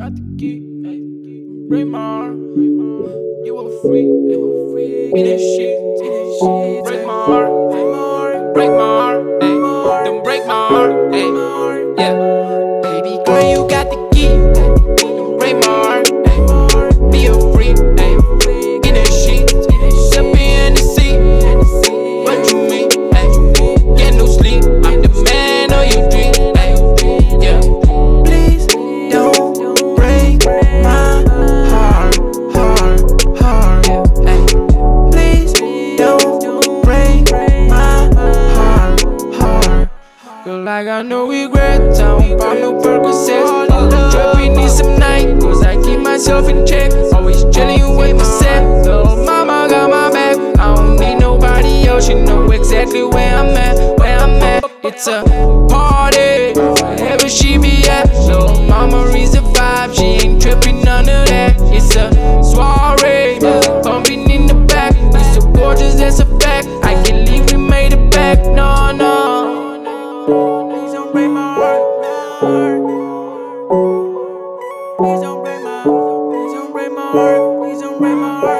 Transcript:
got the key, ay. Break my heart. You a freak, in this shit. Break my heart, break my heart, ay. Don't break my heart, ay. Yeah. Baby girl, you got the key. Don't break my heart, ay. Be a freak, ay. In this shit. Step in the seat. What you mean, ay? Get no sleep. I'm the man of your dream, ay. Yeah. Please don't break my heart. Ay. Please don't break my heart. Feel like I no regrets. I don't pop no Percocets. Trap, need some night, cause I keep myself in check. Always chillin' with myself. Little mama got my back. I don't need nobody else. You know exactly where I'm at. It's a party, wherever she be at. Little mama reads the vibe. She ain't trippin' none of that. It's a soiree, bumping in the back. You so gorgeous, that's a fact. I can't leave, we made it back. No, no. Please don't break my heart. Please don't break my heart. Please don't break my heart.